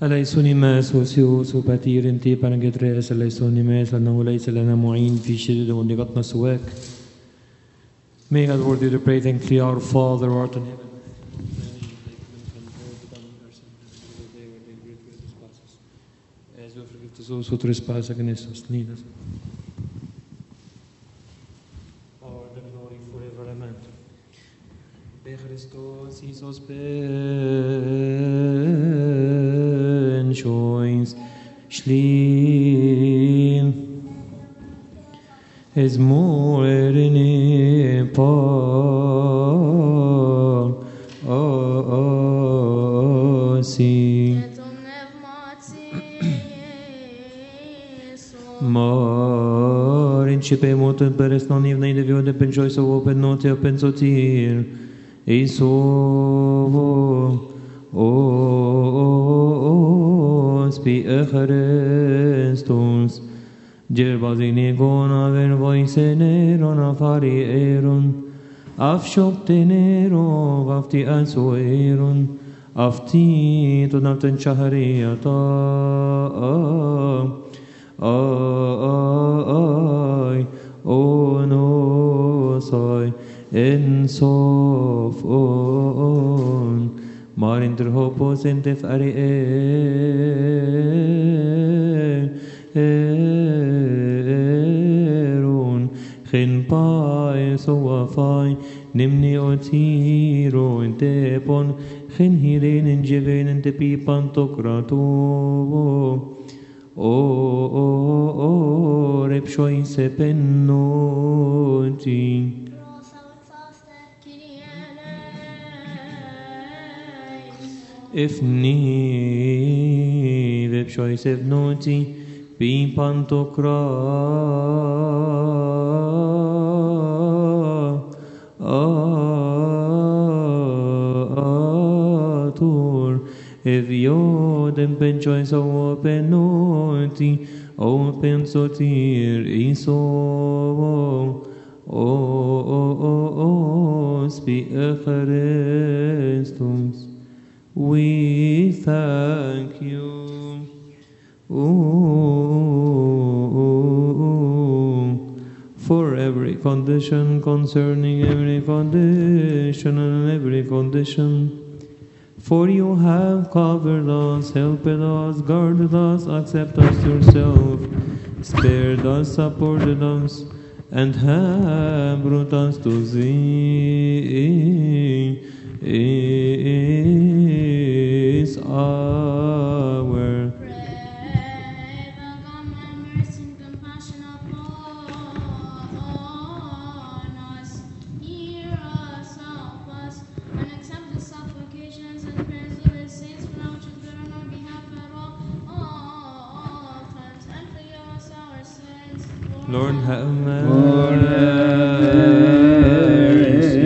أليسونيماس وسيوس وباتير انتي بانجدريس أليسونيماس لأنه ليس لنا معين في شدة ونقطنا سواك. May God worthy to pray, thank thee, our Father who art in heaven. As we forgive those who trespass against us, lead us. Power and glory forever, amen. Be Christos Iisus ben schoins schlimm es moerine si Principe motul peres non ivnei de vio de penjoi so open note o pensotir Iso spi Christus Gerbazini gona ver voiceneron afari eron afshoptenero afti ansueron afti tunaften chahariata no sai en sof on marinter hopos entef ari erun gen pai so afai nimni otiro entepon gen hiren en jeven entepi pantokrato repshoi se pennoti Ifni repshoi se pennoti pi pantokrator Eviodem penchoi so penoti O pensotir iso spi Christus We thank you for every condition concerning every condition and every condition For you have covered us, helped us, guarded us, accepted us yourself, spared us, supported us, and have brought us to this hour. Lord have mercy.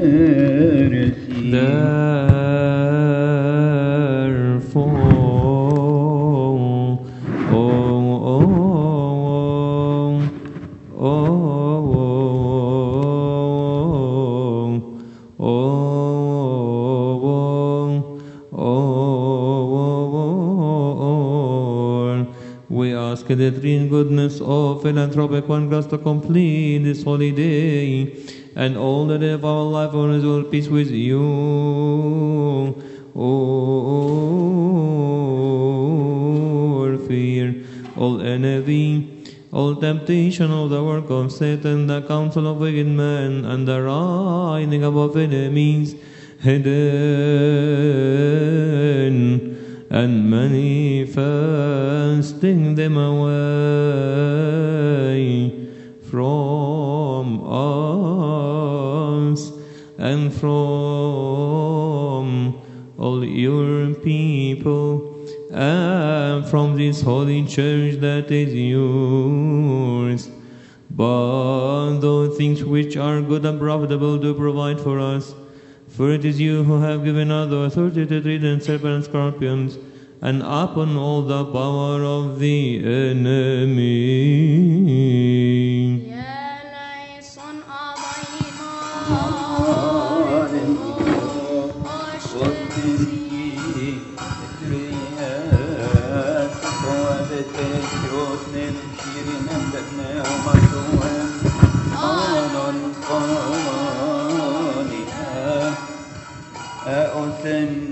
The three goodness of philanthropic one grace to complete this holy day and all the day of our life on his will peace with you. All fear, all envy, all temptation of the work of Satan, the counsel of wicked men, and the rising above enemies hidden and manifesting them away from us and from all your people and from this holy church that is yours. But those things which are good and profitable do provide for us. For it is you who have given us the authority to tread on serpents and scorpions, and upon all the power of the enemy.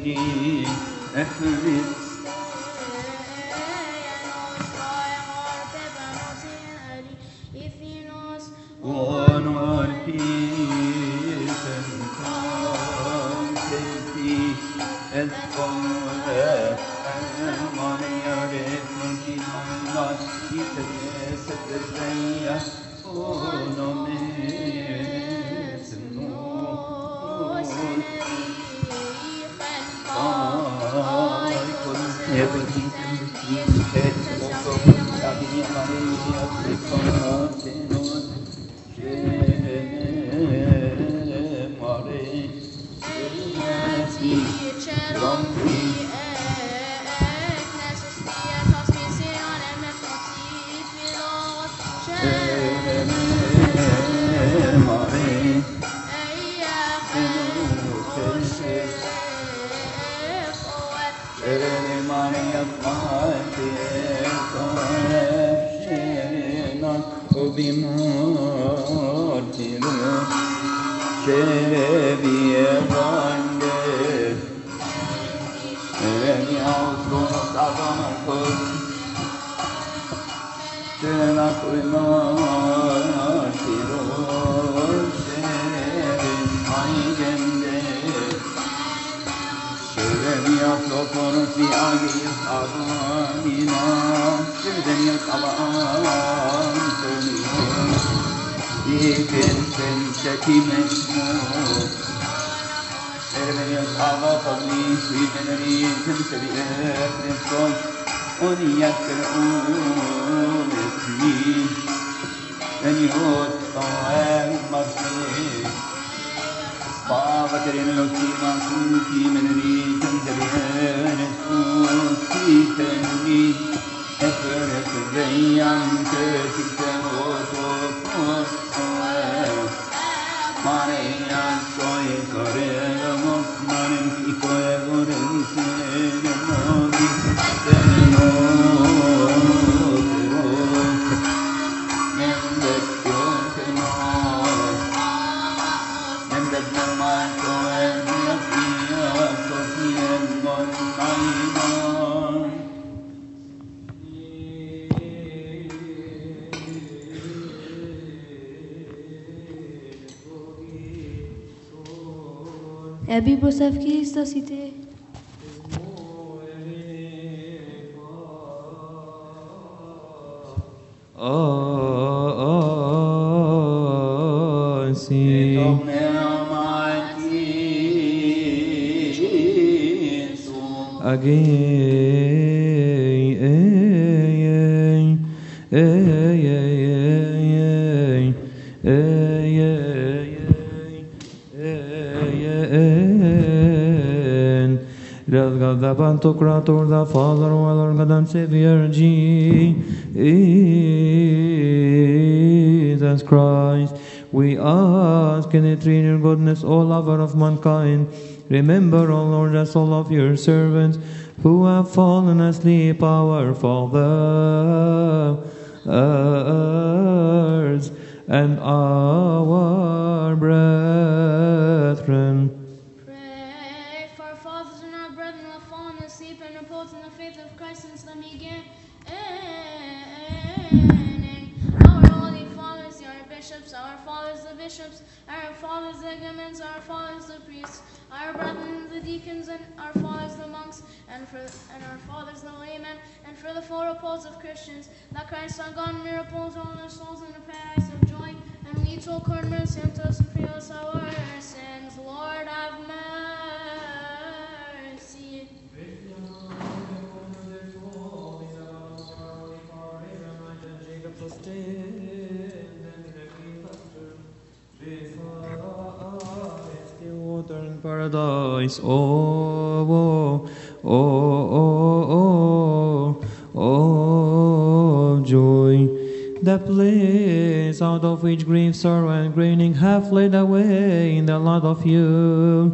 Abby Bosavki sta cité. The Pantocrator, the Father, our Lord God and Savior, Jesus Christ, we ask in the eternal goodness, O lover of mankind, remember, O Lord, the soul of your servants who have fallen asleep, our fathers and our brethren. Our fathers the igumens, our fathers the priests, our brethren the deacons, and our fathers the monks, and our fathers the laymen, and for the full repose of Christians, that Christ our God may repose all their souls in the paradise of joy, and lead to accord mercy unto us and forgive us our sins. Lord, have mercy. Water in paradise, oh, joy. The place out of which grief, sorrow, and groaning have fled away in the light of you,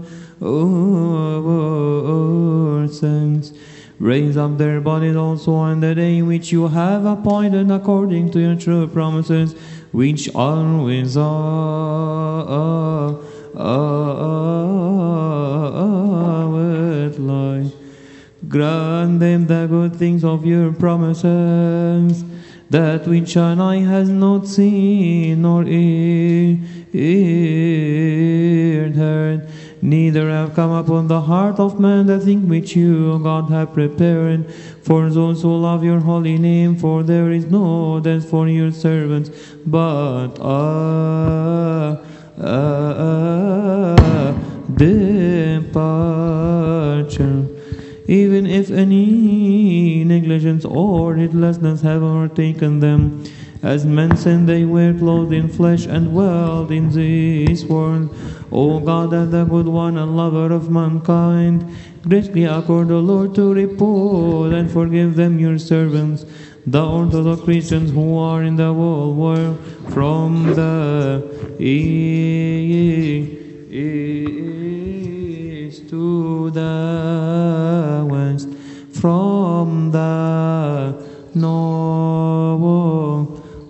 O saints. Raise up their bodies also on the day which you have appointed according to your true promises, which always are with of life. Grant them the good things of your promises, that which an eye has not seen nor ear heard, neither have come upon the heart of man the thing which you, O God, have prepared for those who love your holy name. For there is no death for your servants, but departure. Even if any negligence or heedlessness have overtaken them, as men sin, they were clothed in flesh and dwelled in this world. O God, and the good one and lover of mankind, greatly accord, O Lord, to repose and forgive them, your servants, the Orthodox Christians who are in the whole world, from the east to the west, from the north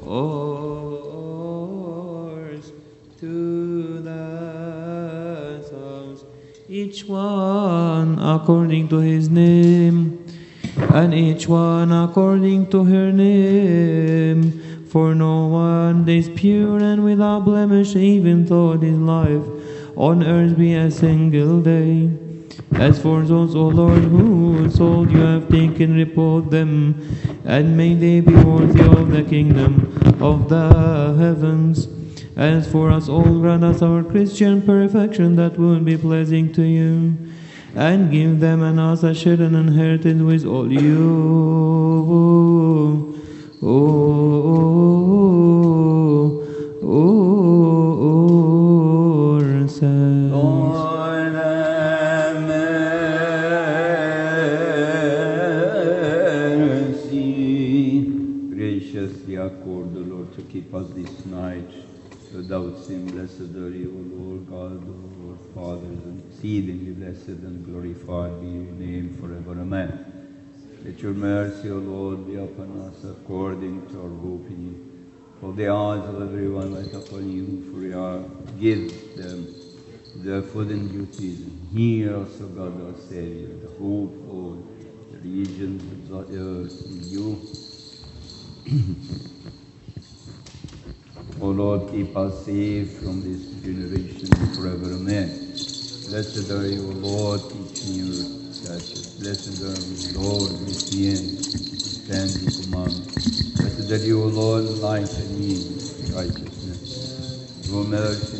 to the south, each one according to his name, and each one according to her name. For no one is pure and without blemish, even though his life on earth be a single day. As for those, O Lord, whose soul you have taken, repose them, and may they be worthy of the kingdom of the heavens. As for us all, grant us our Christian perfection, that will be pleasing to you, and give them and us a share and inheritance with all you. Graciously accord, O Lord, to keep us this night without sin. Blessed are you, O Lord God, our fathers, and exceedingly blessed and glorified be your name forever. Amen. Let your mercy, O Lord, be upon us according to our hope in you. For the eyes of everyone light upon you, for you are give them their food and duties. And hear us, O God, our Savior, the hope of the regions of the earth in you. O Lord, keep us safe from this generation forever. Amen. Blessed are you, O Lord, teaching your statutes. Blessed are you, Lord, with the end, and the command. Blessed are you, O Lord, light and me, righteousness. Your mercy.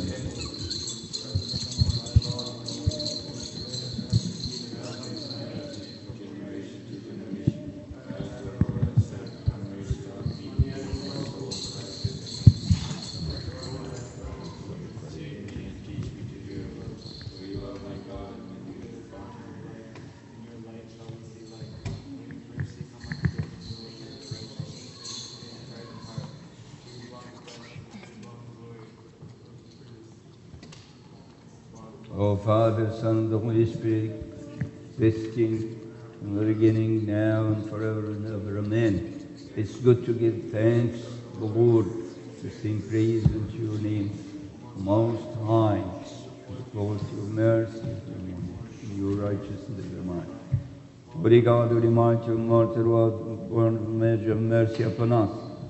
O Father, Son, and the Holy Spirit, visiting from the beginning, now, and forever and ever. Amen. It's good to give thanks to the Lord, to sing praise unto your name, Most High, to close your mercy, your righteousness, your mind. Obrigado, Holy Mighty, Immortal, born measure mercy upon us.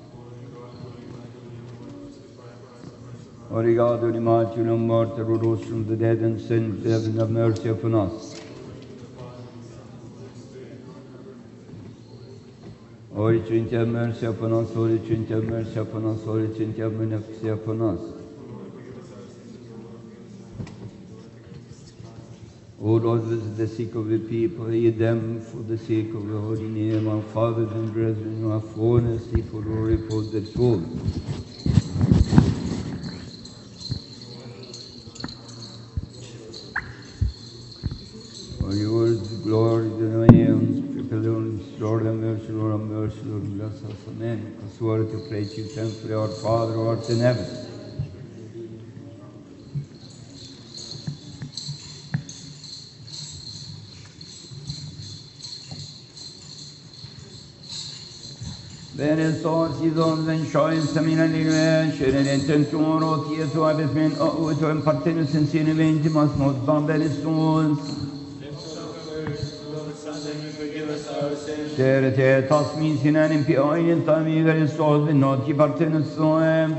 Obrigado, Holy Mighty, Immortal, who rose from the dead and sent heaven, have mercy upon us. Holy Trinity, have mercy upon us. Holy Trinity, have mercy upon us. Holy Trinity, have mercy upon us. O Lord, visit the sick of the people, heal them for the sake of the holy name. Our fathers and brethren who have fallen asleep, for Lord, repose their souls. For yours, glory, dominion, Lord, have mercy, Lord, have mercy, Lord, bless us. Amen. I swear to pray to you, thankfully, our Father, who art in heaven. Bene sos idon den shoin samina live sheren intentum roti eto abes men o to en partenus in sine venti mas nos dan bene sos Te tasmin sinanin pi oinin tami Christos vinot ki partenus soem.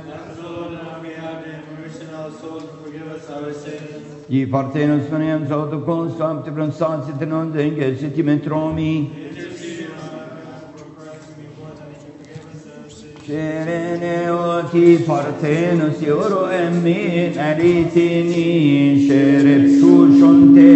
Ye partenus sonem sauto constam te bransansi tenon denge sentimentromi. Sherene oti partenus euro emmin eritini sherep shushon te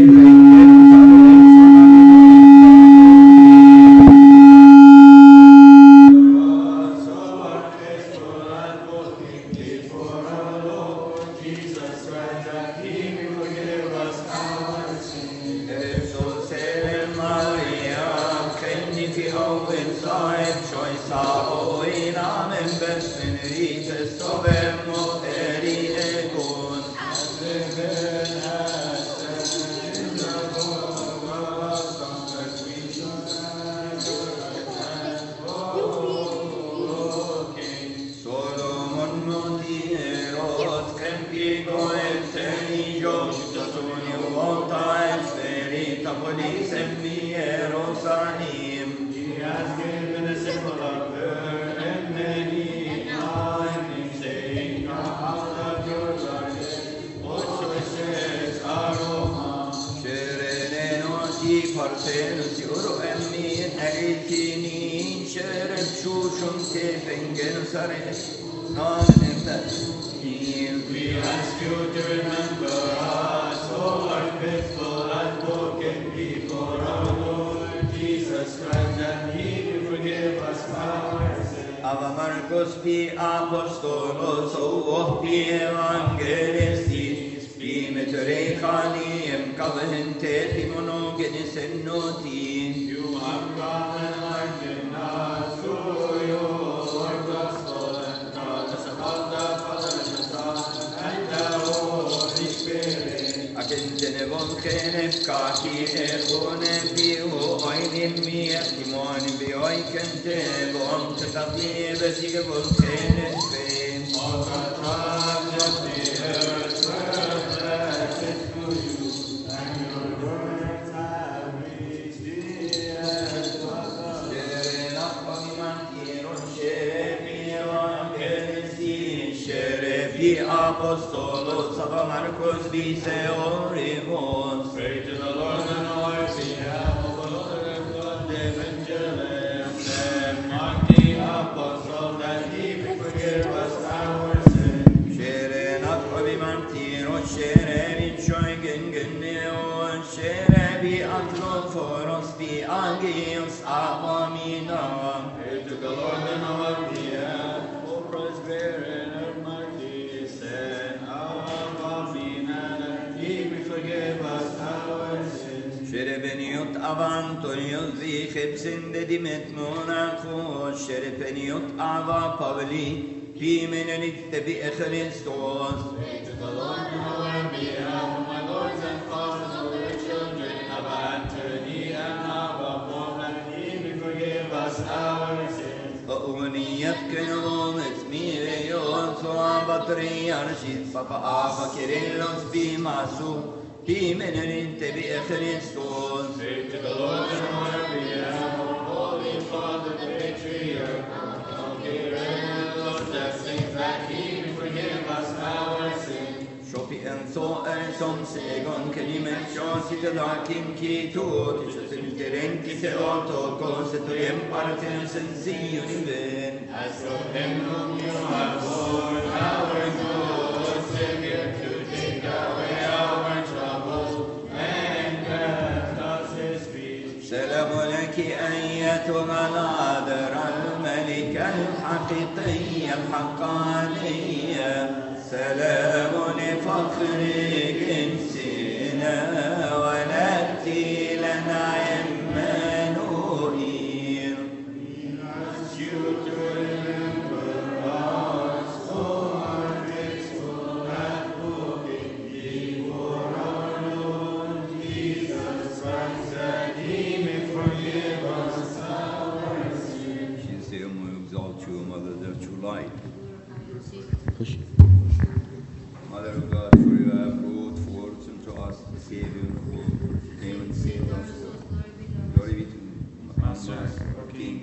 Mother of God, for you have brought forth unto us the Savior who came and saved us. Glory be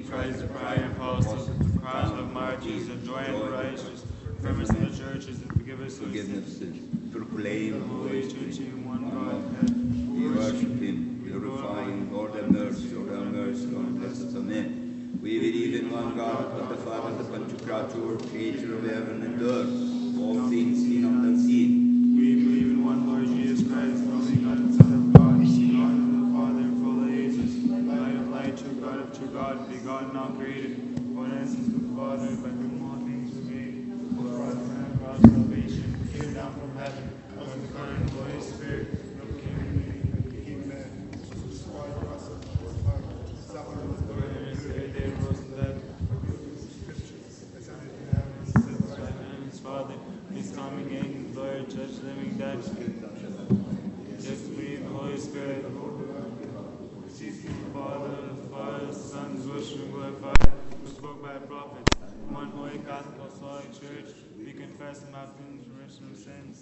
Christ, the Friar and Apostle, the crown of martyrs, and joy and righteous, firmness of the churches, and forgive us our sins. Proclaim The Holy Church, in one God, we worship Him, glorify Him, Lord have mercy, Lord have mercy, Lord bless us, amen. We believe in one God, God the Father, the Pantocrator, creator of heaven and earth, all things seen and unseen. We believe in one Lord Jesus Christ, the only God and Son of God, God of the Father, full of ages, light of light, true God, begotten, not created, one essence with the Father, by whom all things were made, for us man, God's salvation, came down from heaven, was incarnate in the Holy Spirit, no king, amen. Crucified for us, suffered, was buried, and is third day rose from the dead. Father, His coming again, Lord, judge the living dead. Just believe the Holy Spirit, cease from the Father, the Son, worship and glorified, who spoke by prophets. One holy Catholic Apostolic Church, we confess and baptism for remission of sins.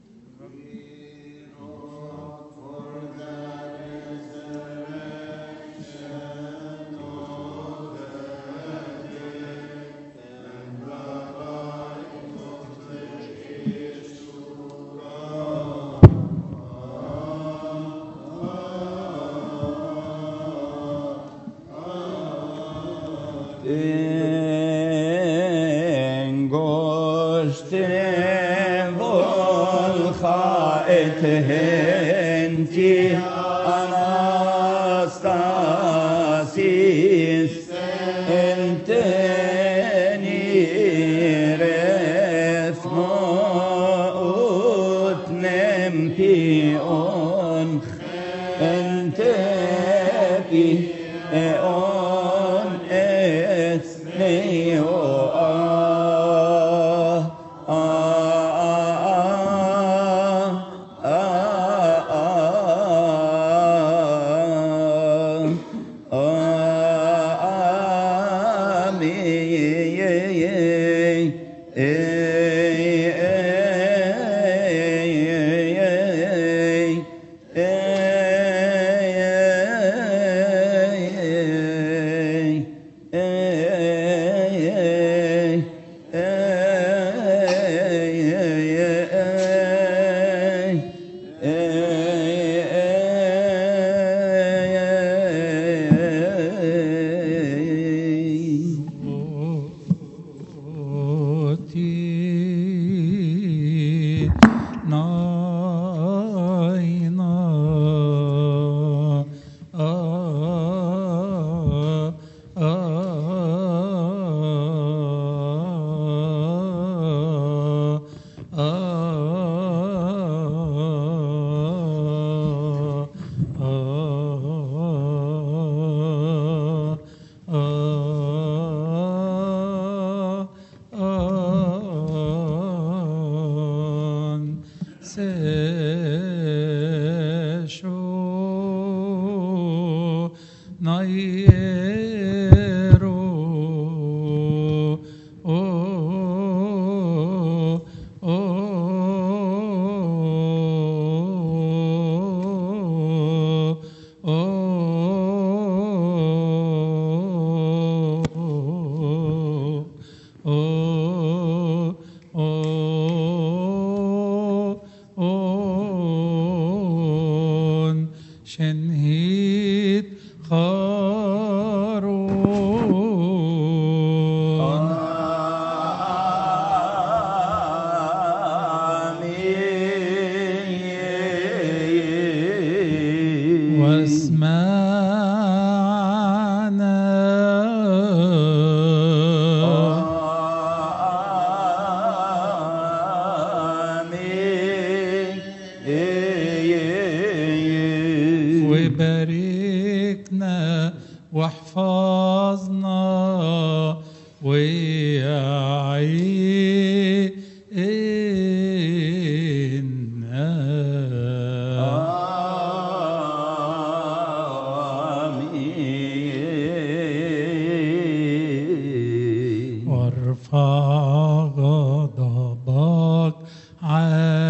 Henti Anastasis enteni refmo utnem pion entepi eon esneo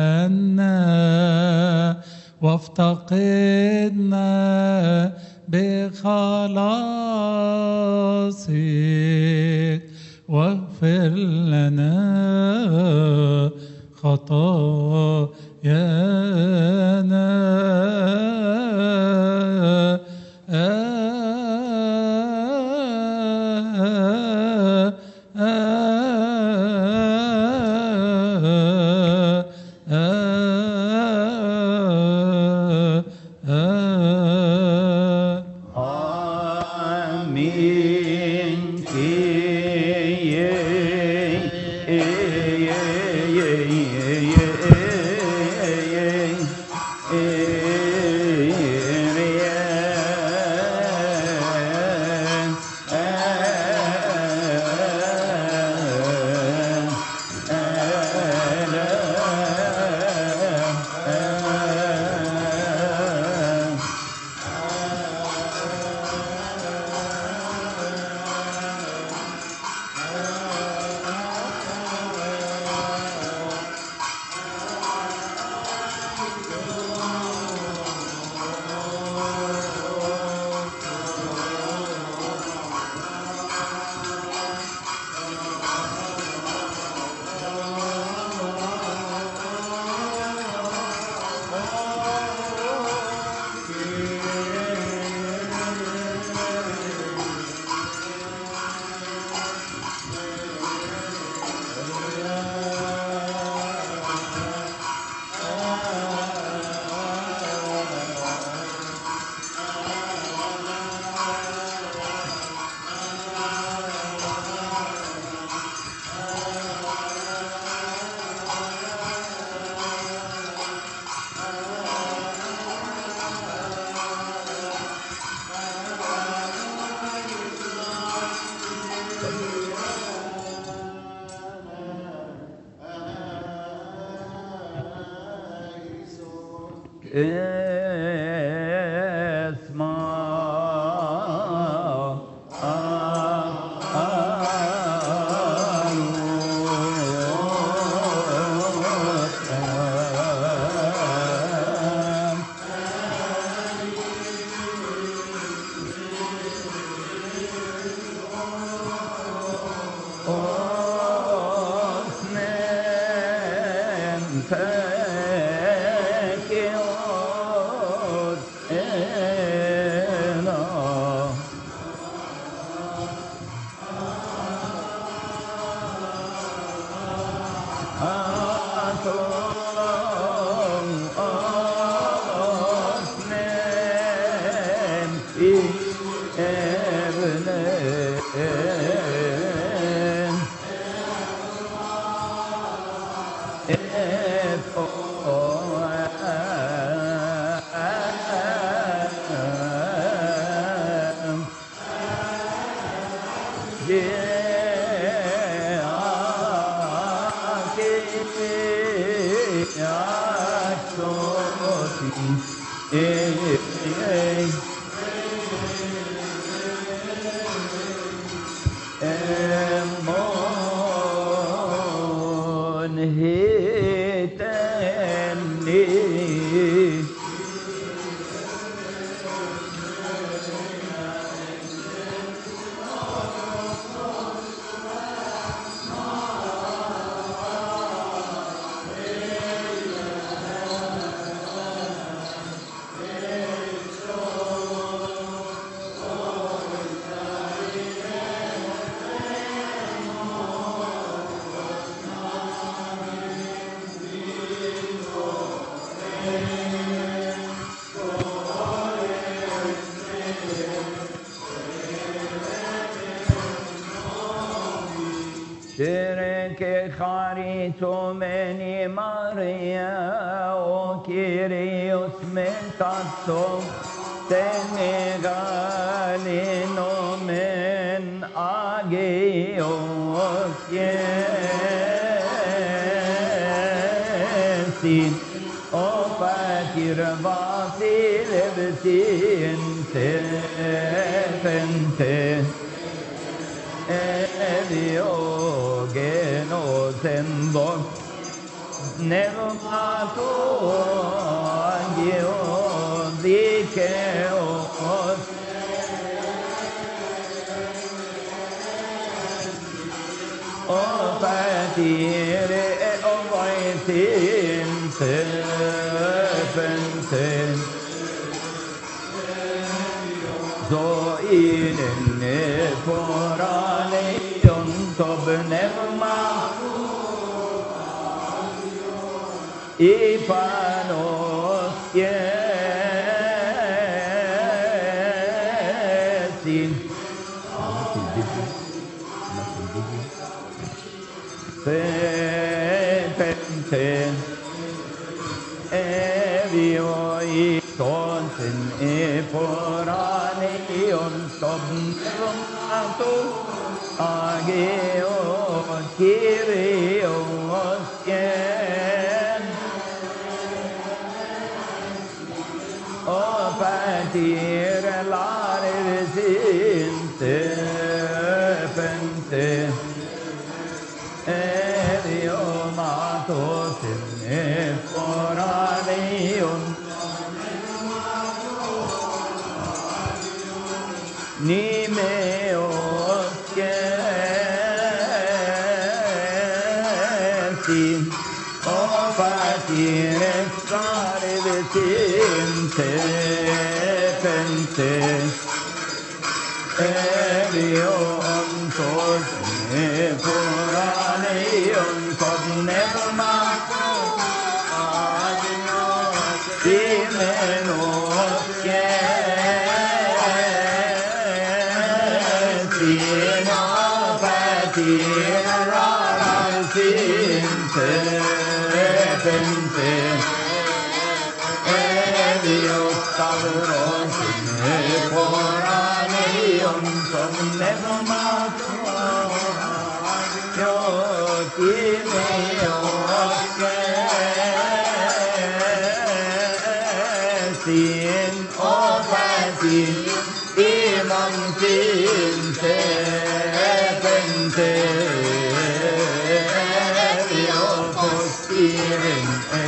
وافتقدنا بخلاصك واغفر لنا خطايانا Fatire ovoitin tefenten Zoinen foranion tobnevma Ipanos yesin Fepenten Evioi tonsen eforanion tobnevmato Ageos Kyrios yen O patir laresin tepente Eriomatos eforanion Nimeos yesin O patires carevesin tepente Eriontos eforanion cognerma Timenos yesin O patirasin tepente Dios Stavros eforanion somnevmato Yo timeos yesin O patin imantin tepente Yo postirin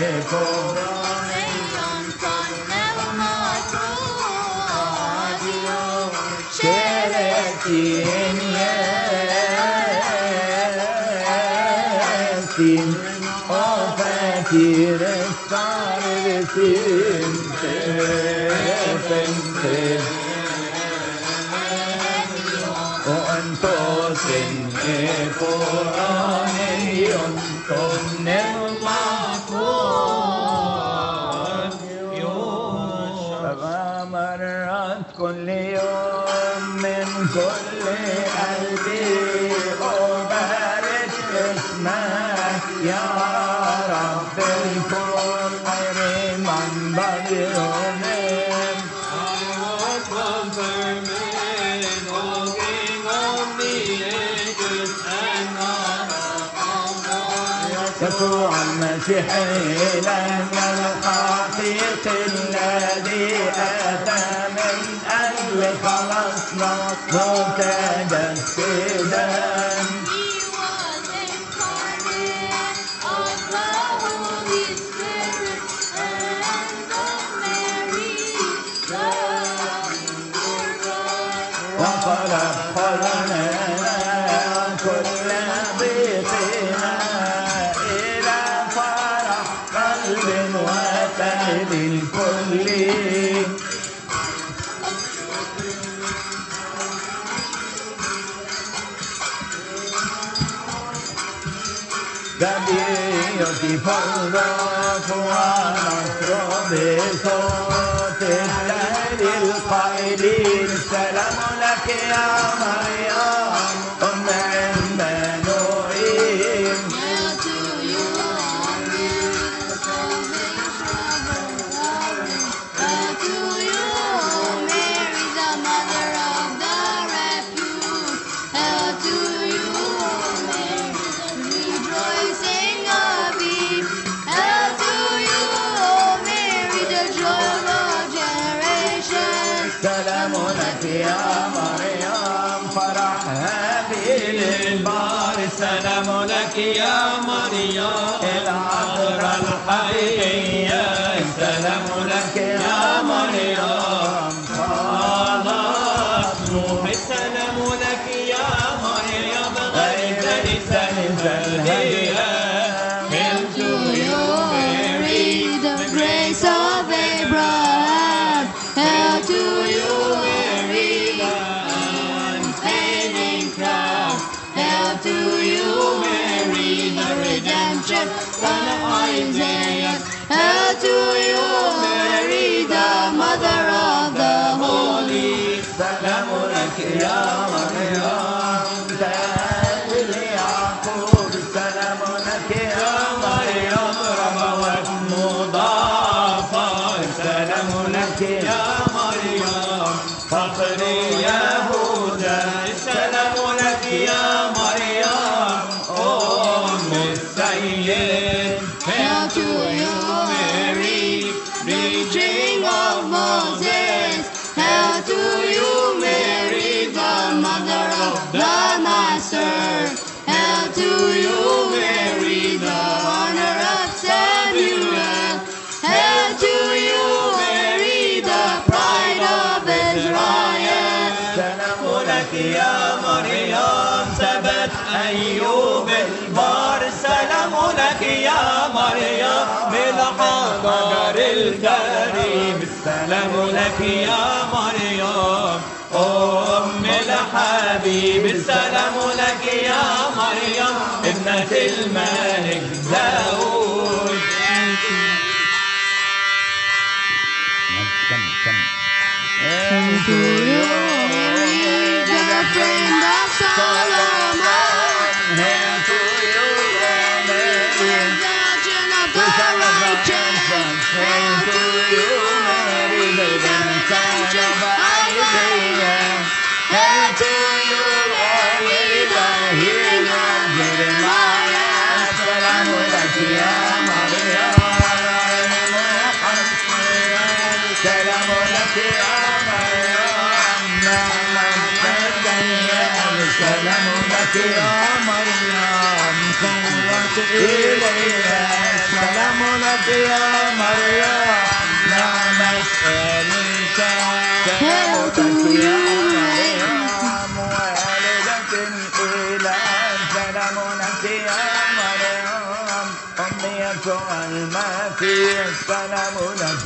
Şeretin yesin O fakire sarvesin tepente O entosin eforanion tonnermakon مرت كل يوم من كل قلبي أبارك اسمك يا رب الكون خير من بديومين يسوع المسيح لنا الحقيق الذي أتى من أجل خلصنا متجسدا وخلق لنا كل ضيقنا إلى فرح قلب وسعد الكل The beautiful rock ونصر بصوت الليل القائلين سلام لك يا مريم أم عمانوئيل سلام لك يا مريم فرح هابيل البار سلام لك يا مريم العذراء الحقيقية سلام لك يا مريم خلاص روح السلام لك يا مريم غير Son is al-Hadiya. Hail to you, Mary, the grace of Abraham. Hail to you, Mary, the unfading crown. Hail to you, Mary, the redemption, son of Isaiah. Hail to you, Mary, the mother of the holy. سلام لك يا مريم تاج يعقوب. سلام لك يا مريم ربوات مضافة. سلام لك يا مريم فخر يهوذا. سلام لك يا مريم أم السيد. Hail to you, Mary, preaching of Moses. Hail to you, Mary, the mother of the Master. Hail to you, Mary, the honor of Samuel. Hail to you, Mary, the pride of Israel. سلام لك يا مريم ثبت أيوب البار. سلام لك يا مريم بالحضر الكريم. السلام لك يا مريم أم الحبيب. السلام لك يا مريم ابنة الملك داود. Hail to you, Mary, the friend of Solomon. Hail to you, Mary, the Virgin of the righteous. Hail to you, Mary, the redemption of Isaiah. Hail to you, Mary, the healing of Jeremiah. Salam lak ya Maryam. سلام لك يا مريم نعم الديان. سلام لك يا مريم قوة إليها. سلام لك يا مريم نعم الإنسان. سلام لك يا مريم والدة الإله. سلام لك يا مريم أم يسوع المسيح. سلام لك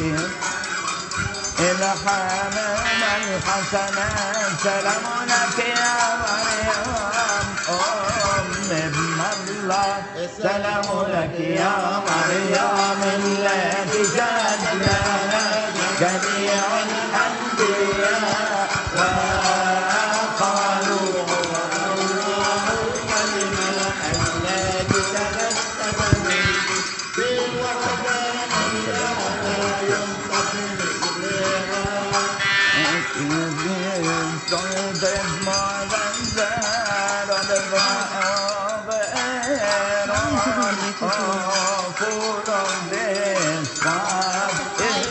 إلحام الحسنات. سلام لك يا مريم أم ابن الله. سلام لك يا مريم التي جدنا جميع الأنبياء وقالوا الله كلمة التي تمسك في الوحدانية لا ينطق. There's more than that on the ground, full of this God is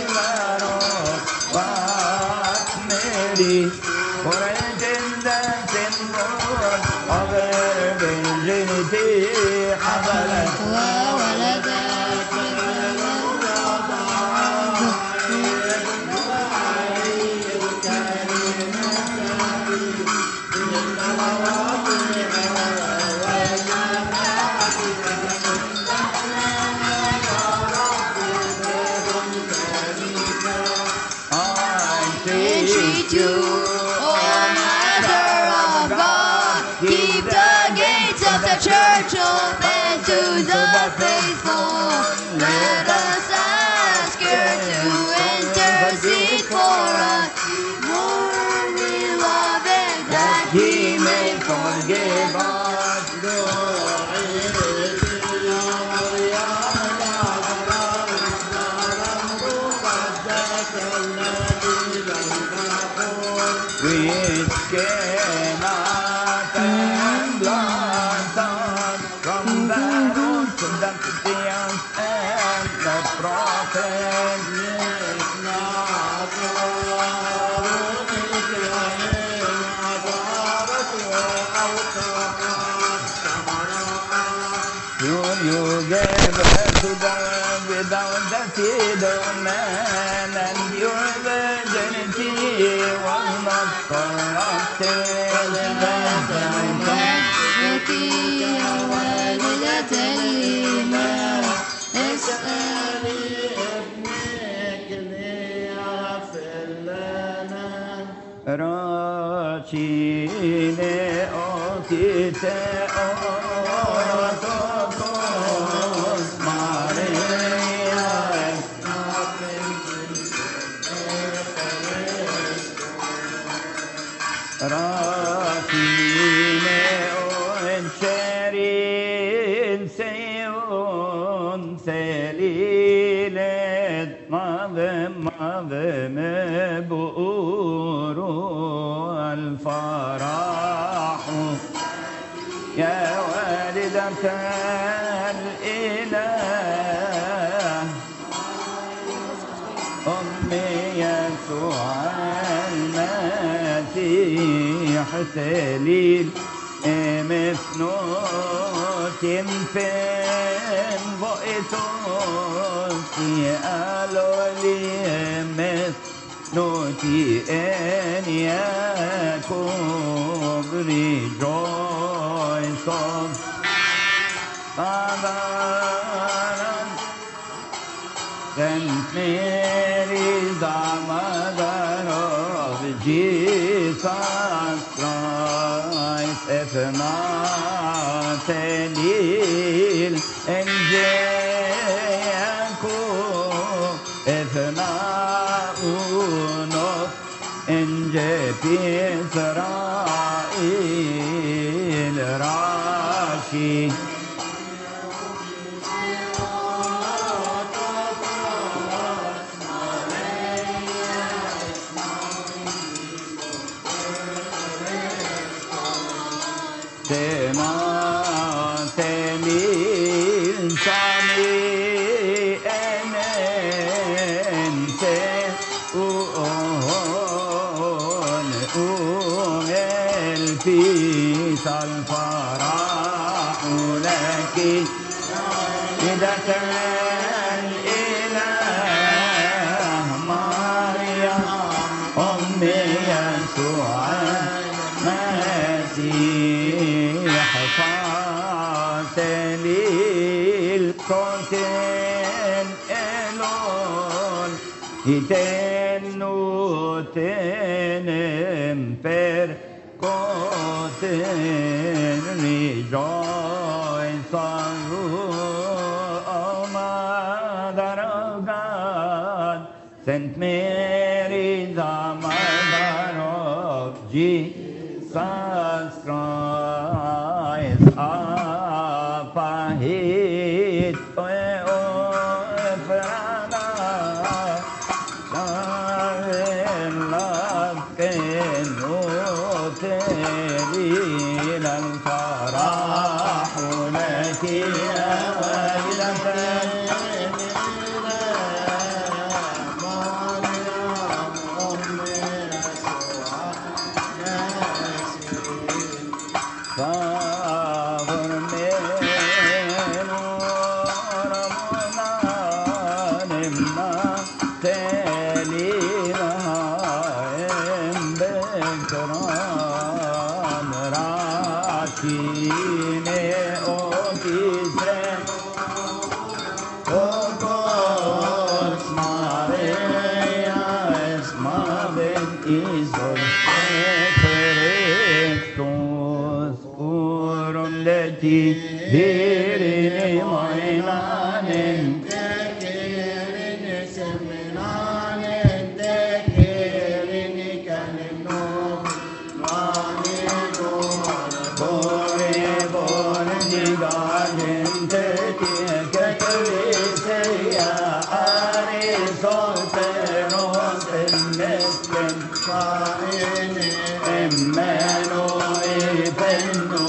what Mary, for it is the symbol of her virginity. حضرت وولدت you, O Mother of God, keep the gates of the church open to the faithful. Let us ask her to intercede for us, more beloved, that He may forgive us. Which cannot and blossom from the roots of the Christians and the prophets. You gave birth to the without the seed of man, and your virginity was not corrupted. Chine okite orotokos Maria Rachine oncherin seyon selilet mavem buuru الفرح يا والدة الإله أمي يسوع المسيح سليل مثنوت فين بقيتوتي قالوا لي مثنوتي أن يكون rejoice of Father Saint Mary, the Mother of Jesus Christ, if not Elil and Jacob, if not Uno and Israel, Rashi. الفرح لك إذا كان الإله مريم أمي يسوع المسيح فاتلي الكوتين إلون يتنوتين امبر rejoice on you, O Mother of God, Saint Mary, the Mother of Jesus Christ, Apahit Efrana, Shavin Lakenoteli الفرح لك يا والدة Hirini moinanen tekirini seminanen tekirini kanino mani bore bore digaden teki kekelise ya ari soltero sennesken kaine emmeno ipenno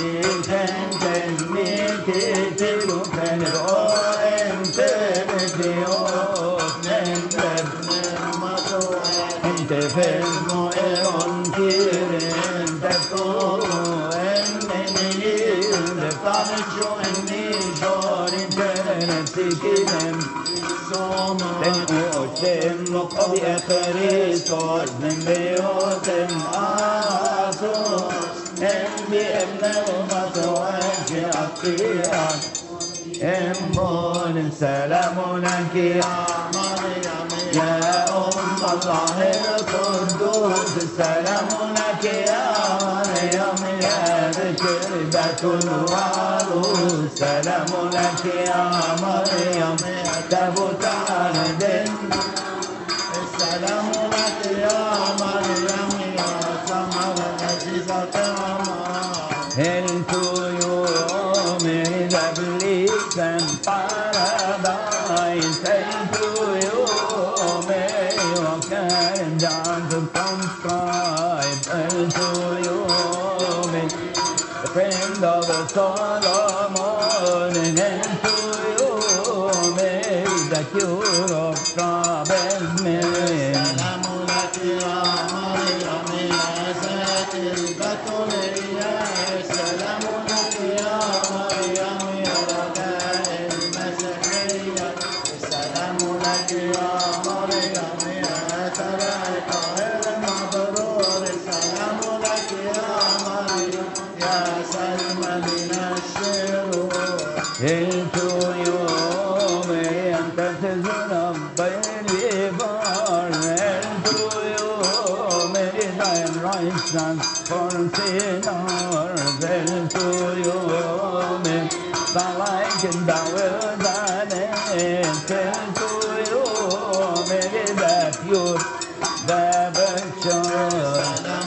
Tilo penero ente Dios nender mato ente fermo eon kiren de todo enneni de tacho enni jorin tenetsikinem soma ten otem qadi Christos nembeotem asos بأنه متوجه الطيران إمون سلام لك يا مريم يا أم الله القدوس سلام لك لك يا مريم يا بشربة الوعروس سلام لك يا مريم تابوت عهد السلام لك يا مريم يا ثمر عزيزة Hail to you, Mary, the bliss and paradise. Hail to you, Mary, who came down to conscribe. Hail to you, Mary, the friend of Solomon. Hail to you, Mary, the cure of troubled men. Hail to you, Mary, and baptism of believers. Hail to you, Mary, thy righteousness for sinners. Hail to you, Mary, the light in the wilderness. Hail to you, Mary, the pure, the virtuous.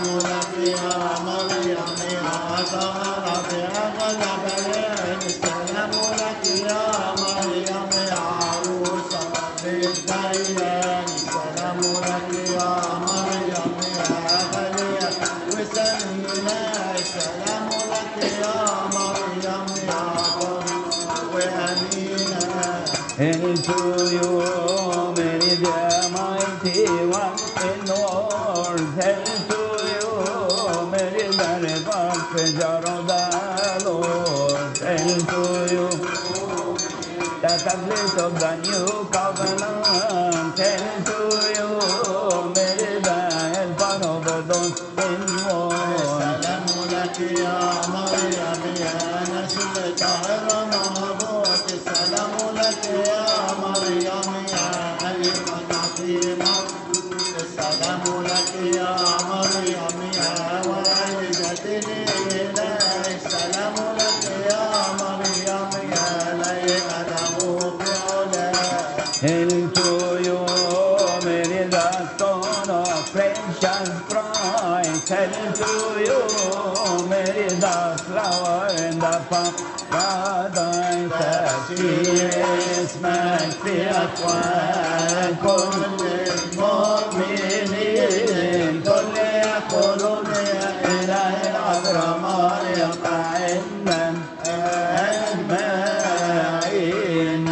Hail to you, Mary, the mighty one in war. Hail to you, Mary, the refuge of the Lord. Hail to you, the tablet of the new covenant. Hail to you, Mary, the helper of those in war. Hail to you, Mary, the stone of precious price. Hail to you, Mary, the flower in the paradise. Cheers, Maxiat, كل المؤمنين كل يقولون يا إله العذراء مريم أعنا أجمعين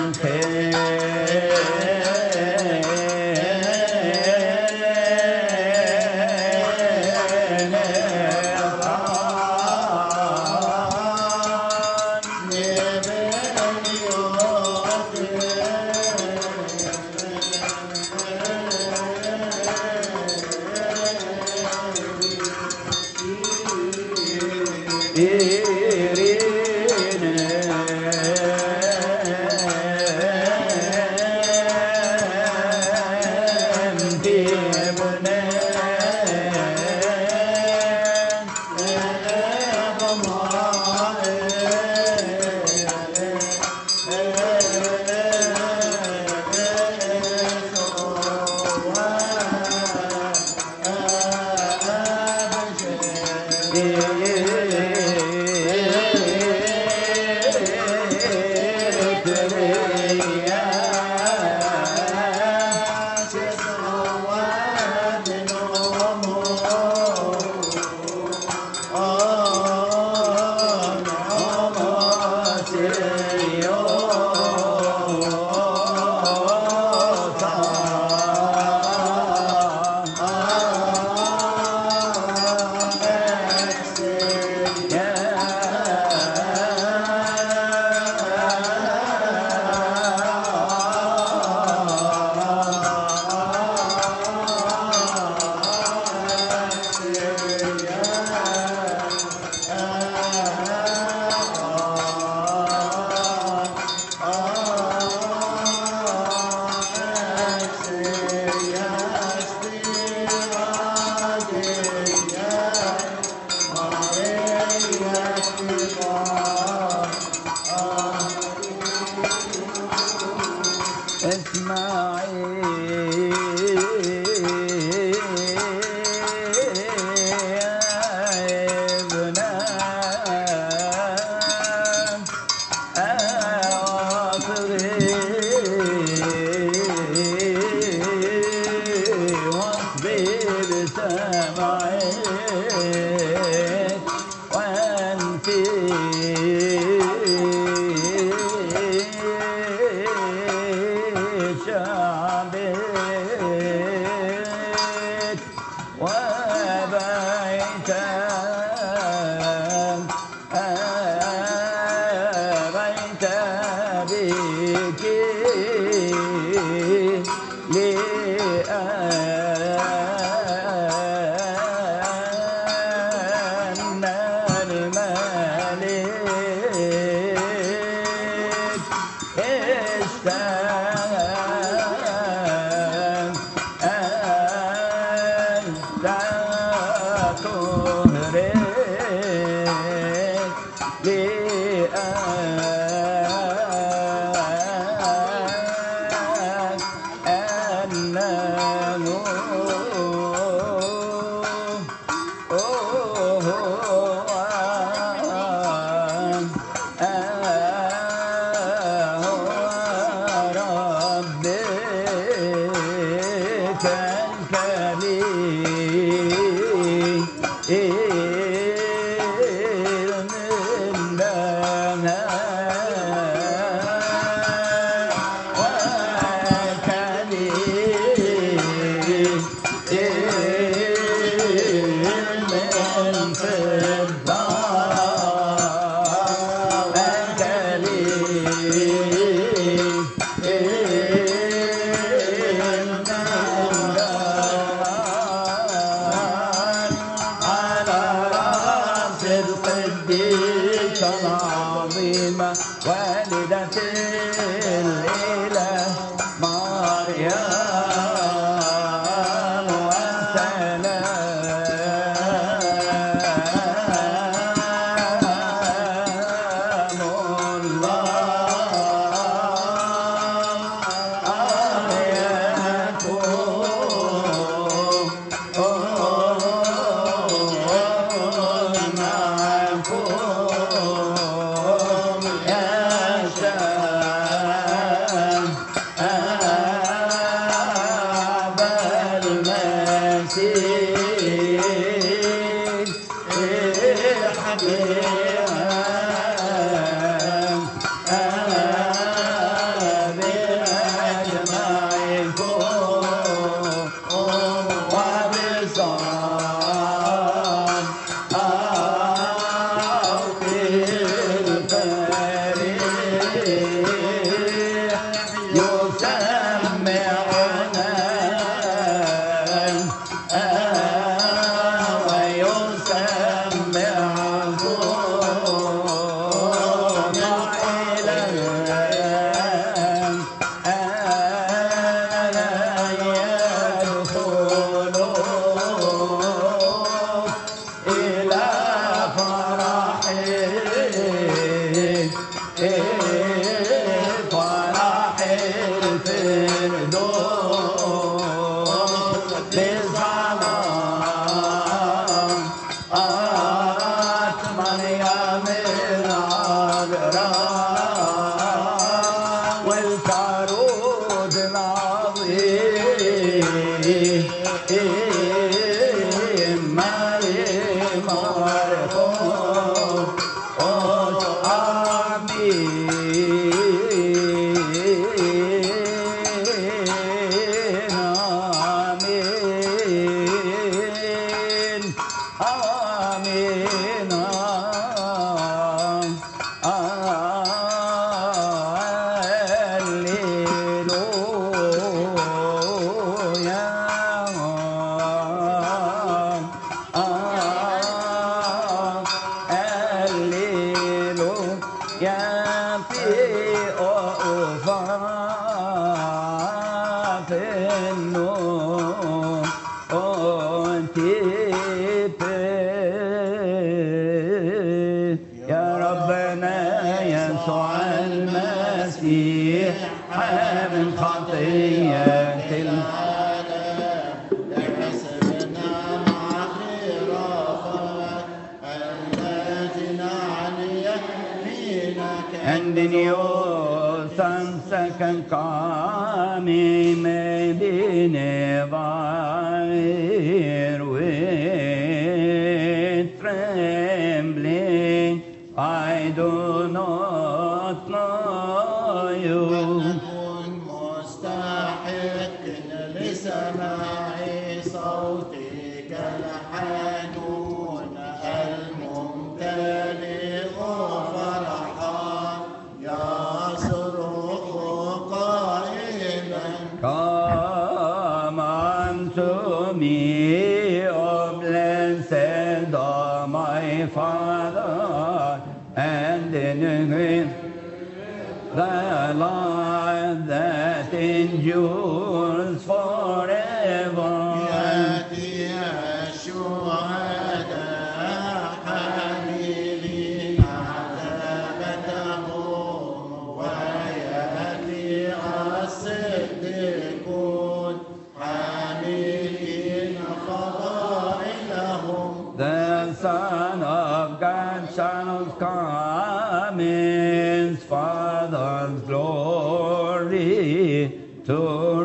of God, Son of comings, Father's glory, to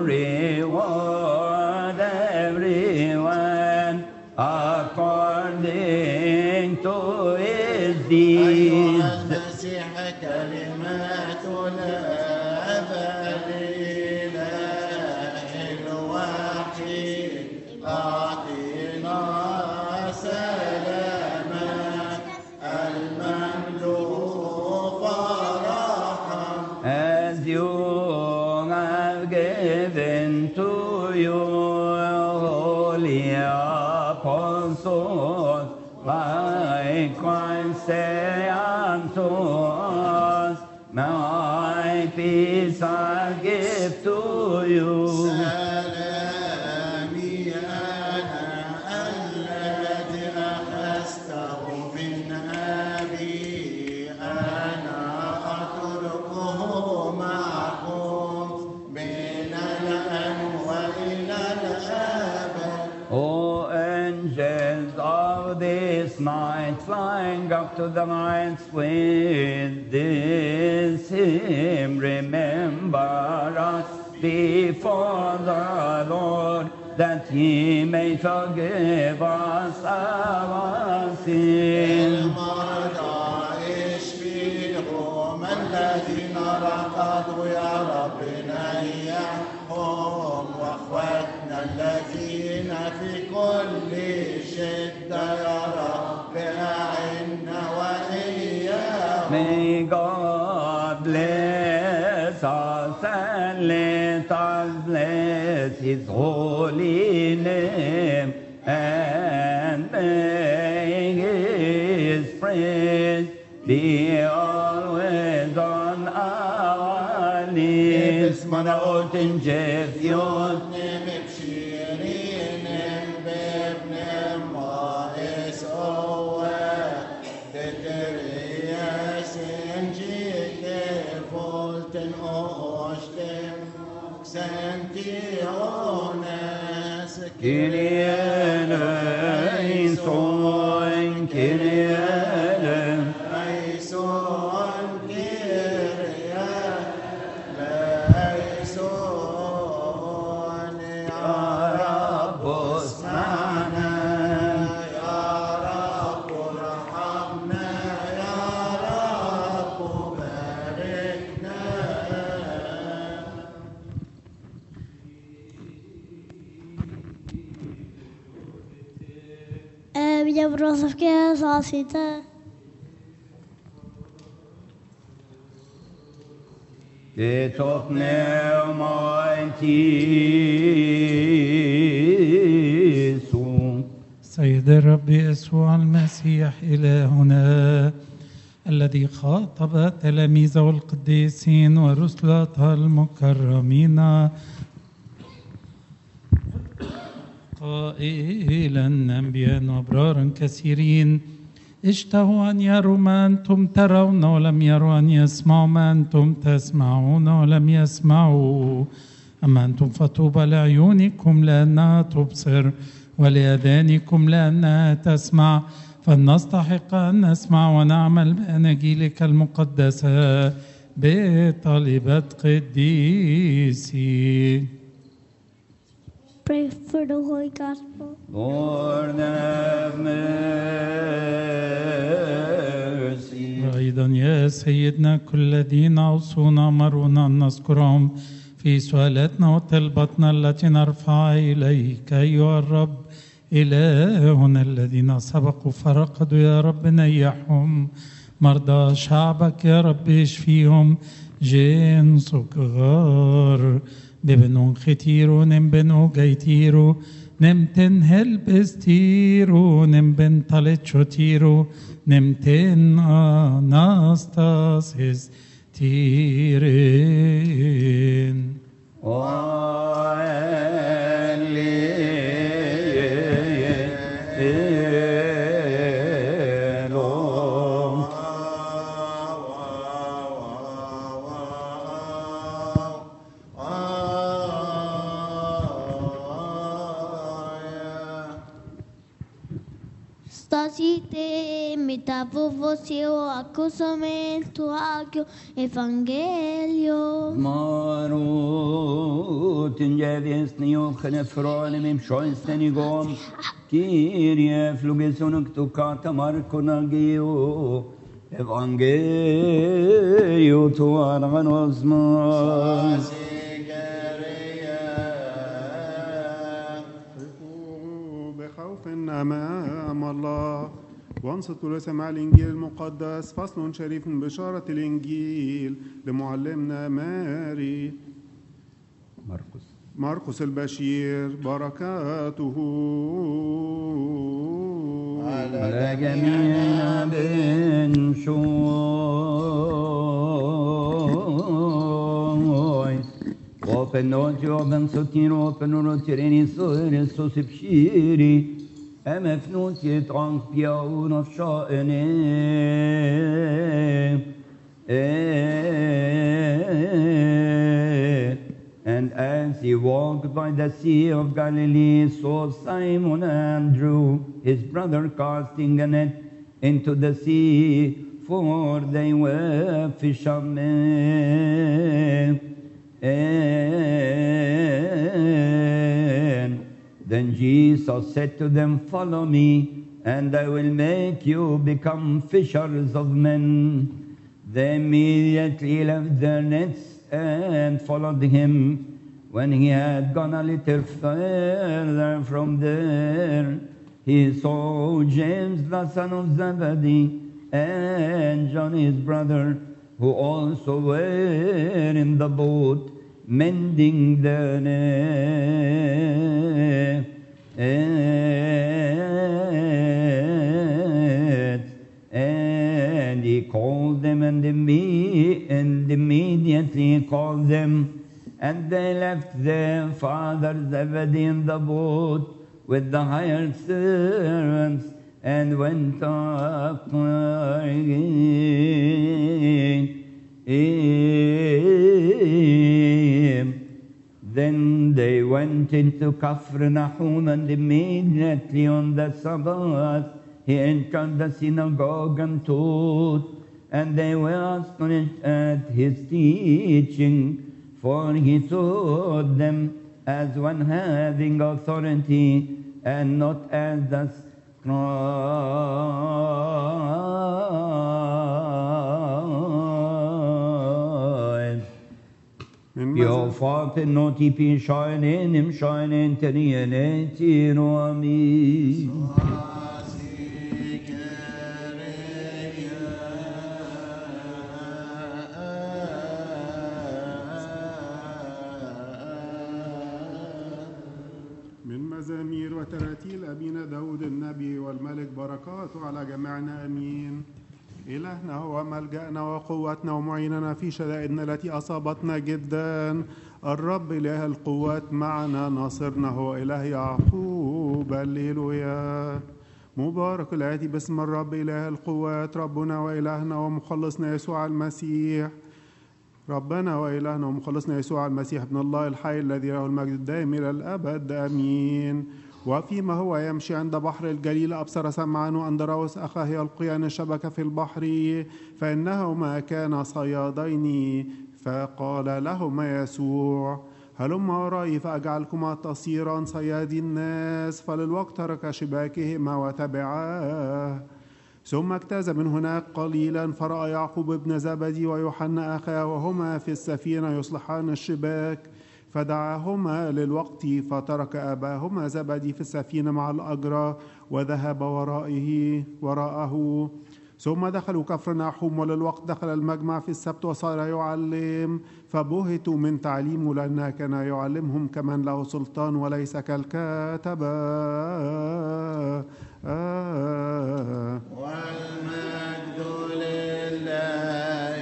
reward everyone according to his deeds. المسيح كلمات الآب الإله الوحيد أعطينا سلاما المملوء فرحا. As you have given to your holy apostles, likewise say unto us, my peace I give to you. سلامي أنا الذي أخذته من أبي أنا أتركه معكم من الآن وإلى الأبد. O angels of this night, flying up to the lights with this hymn, remember us before the Lord, that he may forgive us our sins. المرضى اشفيهم الذين رقدوا يا رب نيحهم واخواتنا الذين في كل شدة يا رب أعنا وإياهم. May God bless us and let us bless his holy name, and may his praise be always on our lips. Mana olten jefyot Kyrie eleison, Kyrie eleison, Kyrie eleison, ya Rabb اسمعنا يا رب ارحمنا يا رب باركنا. Bjørnbrosovke Sasite. Ketop pneumaitisu. سيد الرب يسوع المسيح إلهنا الذي خاطب تلاميذه القديسين ورسلته المكرمين قائلا أنبياء وأبرار كثيرين اشتهوا أن يروا ما أنتم ترون ولم يروا، أن يسمعوا ما أنتم تسمعون ولم يسمعوا. أما أنتم فطوبى لعيونكم لأنها تبصر ولآذانكم لأنها تسمع، فلنستحق أن نسمع ونعمل بأناجيلك المقدسة بطلبة قديسي. Pray for the Holy Gospel. Lord have mercy. وأيضا يا سيدنا كل الذين أوصونا أمرونا أن نذكرهم في سؤالاتنا وطلباتنا التي نرفع إليك أيها الرب إلهنا. الذين سبقوا فرقدوا يا رب نيحهم، مرضى شعبك يا رب اشفيهم، جنسك غار ببنون ختيرو نمبنو جيتيرو نمتن هلبستيرو نمبن طلتشو تيرو نمتن أناستاسيس تيرين. Stasite vita vovosio accusamento agio evangelio. Marut ingeviesni och knefron mim schoinsten gom Kyrie flugeson tukata markona geo evangelio tuan ganosma بخوف أمام الله وانصتوا لسماع الإنجيل المقدس. فصل شريف من بشارة الإنجيل لمعلمنا ماري مرقس البشير بركاته على جميعنا بنشويس وفن نوتي وفن ستين وفن نوتيريني سوس بشيري أما فنوت يتعنق بيعون الشائني And as he walked by the Sea of Galilee, saw Simon Andrew, his brother, casting a net into the sea, for they were fishermen. And then Jesus said to them, "Follow me, and I will make you become fishers of men." They immediately left their nets and followed him. When he had gone a little further from there, he saw James the son of Zebedee and John his brother, who also were in the boat, mending their nets. And he called them and immediately called them. And they left their father Zebedee in the boat with the hired servants and went up. Then they went into Capernaum, and immediately on the Sabbath he entered the synagogue and taught, and they were astonished at his teaching. For he taught them as one having authority, and not as the scribes. Io fate noti pi scheinen im scheinen tenien tiro ami. مزامير وتراتيل أبينا داود النبي والملك بركاته على جميعنا أمين. إلهنا هو ملجأنا وقوتنا ومعيننا في شدائدنا التي أصابتنا جدا. الرب إله القوات معنا، ناصرنا هو إله يعقوب. هللويا. مبارك الآتي باسم الرب إله القوات، ربنا وإلهنا ومخلصنا يسوع المسيح. ربنا وإلهنا ومخلصنا يسوع المسيح ابن الله الحي الذي له المجد الدائم إلى الأبد آمين. وفيما هو يمشي عند بحر الجليل أبصر سمعان وأندراوس أخاه يلقيان الشبكة في البحر، فإنهما كانا صيادين. فقال لهما يسوع: هلما وراي فأجعلكما تصيران صيادي الناس. فللوقت ترك شباكهما وتبعاه. ثم اجتاز من هناك قليلا، فرأى يعقوب ابن زبدي ويوحنا أخاه وهما في السفينة يصلحان الشباك، فدعاهما للوقت، فترك أباهما زبدي في السفينة مع الأجرة وذهب وراءه. ثم دخلوا كفرناحوم، وللوقت دخل المجمع في السبت وصار يعلم، فبهتوا من تعليمه لأنه كان يعلمهم كمن له سلطان وليس كالكاتبة. والمجد لله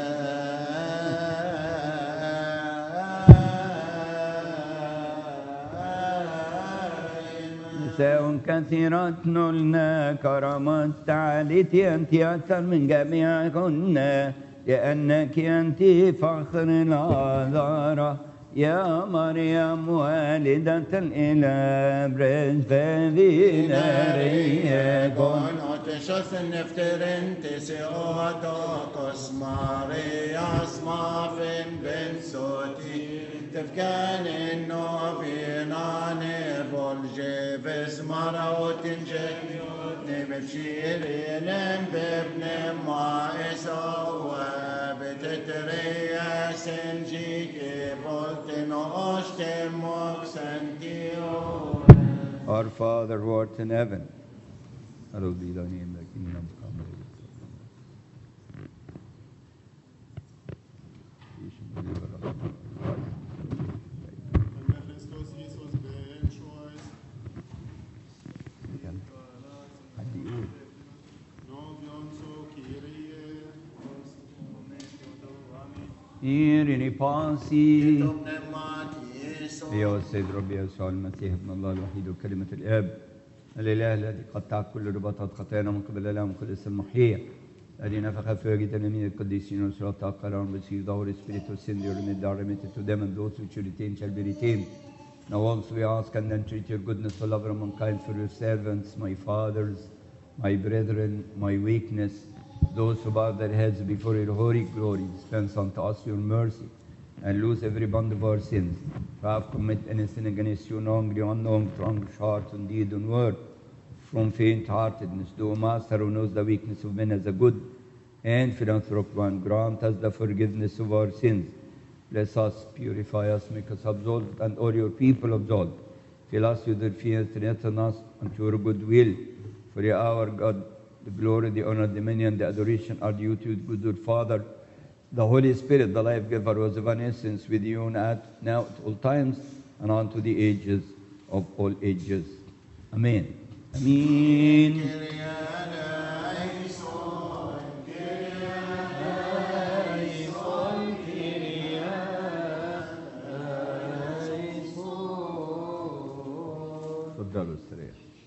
نساء كثيرات نلنا كرامات تعاليتي أنت أكثر من جميعهن، لأنك أنت فخر العذارى يا مريم والدة الإله. برز فينا ريكون Precious nefterentes otokos Marias mafin ben soti tefkanin novinane voljeves marautin jekut nebepshirinem bebnem maesawa betetereya senjike volten oshtem moksantio. Our Father who art in heaven, hallowed be thy name, thy kingdom come. Christus Jesus ben choice. Novion so Kyrie. إيريني باسي Pneumati يا السيد ربي يسوع المسيح ابن الله الوحيد وكلمة الآب الإله الذي قطع كل رباطات خطايانا من قبل الآب القدس المحيي الذي نفخ في وجه تلاميذ القديسين وسرطة قرار receive the Holy Spirit to send your remit are remitted to them and those which you retain shall be retained. Now also we ask and entreat your goodness to love mankind for your servants, my fathers, my brethren, my weakness, those who bow their heads before your holy glory, dispense unto us your mercy and loose every bond of our sins. For I have committed any sin against you, knowingly, unknowingly, to anguish heart, and deed, and word, from faint-heartedness. Thou, Master, who knows the weakness of men as a good and philanthropic one, grant us the forgiveness of our sins. Bless us, purify us, make us absolved, and all your people absolved. Fill us with your fear, strengthen us unto your good will. For you, our God, the glory, the honor, the dominion, the adoration are due to you, good Father, the Holy Spirit, the life giver, was of an essence with you now at all times and unto the ages of all ages. Amen. Amen. تفضلوا استريحوا.